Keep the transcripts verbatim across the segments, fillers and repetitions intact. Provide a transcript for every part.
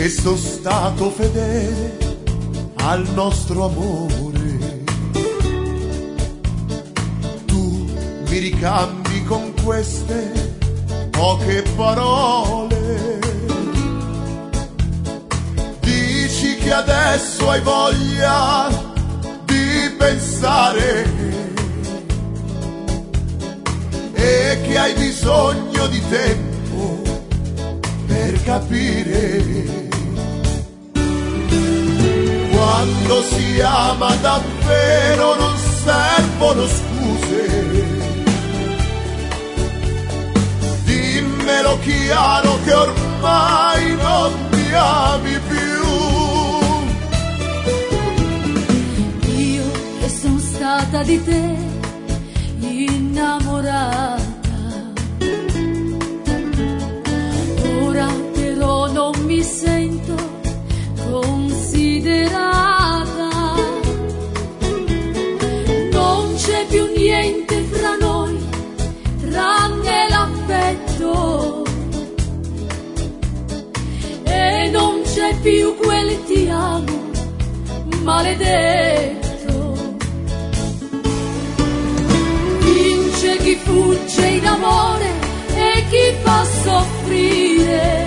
che sono stato fedele al nostro amore. Tu mi ricambi con queste poche parole, dici che adesso hai voglia di pensare e che hai bisogno di tempo per capire. Quando si ama davvero non servono scuse, dimmelo chiaro che ormai non mi ami più. Io che sono stata di te innamorata, ora però non mi sento considerata. Non c'è più niente fra noi tranne l'affetto, e non c'è più quel ti amo maledetto. Vince chi fugge in amore e chi fa soffrire.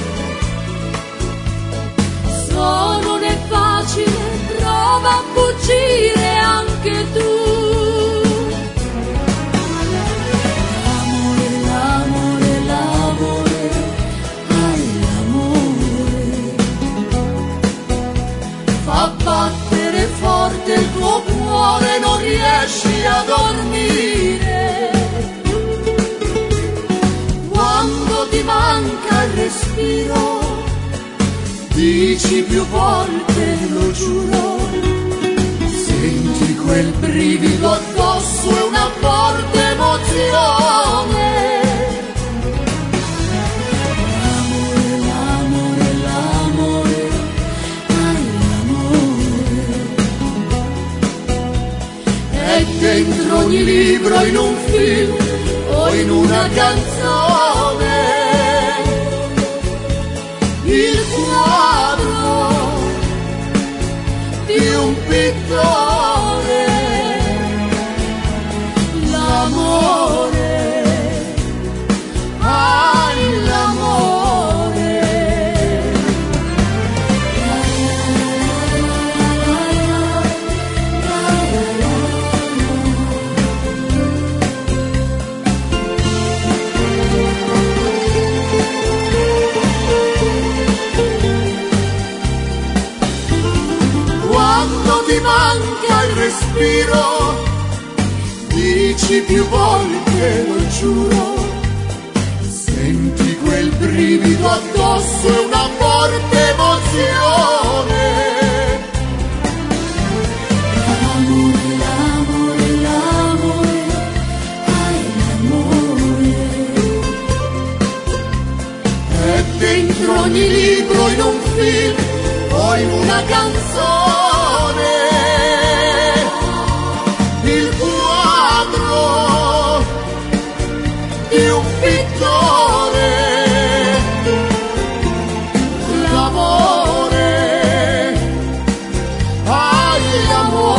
So non è facile, prova a fuggire anche tu. L'amore, l'amore, l'amore, ai l'amore fa battere forte il tuo cuore, non riesci a dormire. Quando ti manca il respiro, dici più volte, lo giuro, senti quel brivido addosso e una forte emozione. L'amore, l'amore, l'amore, ai l'amore è dentro ogni libro, in un film o in una canzone. Il quadro di un pittore, l'amore, ai l'amore. Quando ti manca il respiro, dici più volte, lo giuro, senti quel brivido addosso e una forte emozione. L'amore, l'amore, l'amore, ai l'amore è dentro ogni libro, in un film o in una canzone. Il quadro di un pittore, l'amore, ai l'amore.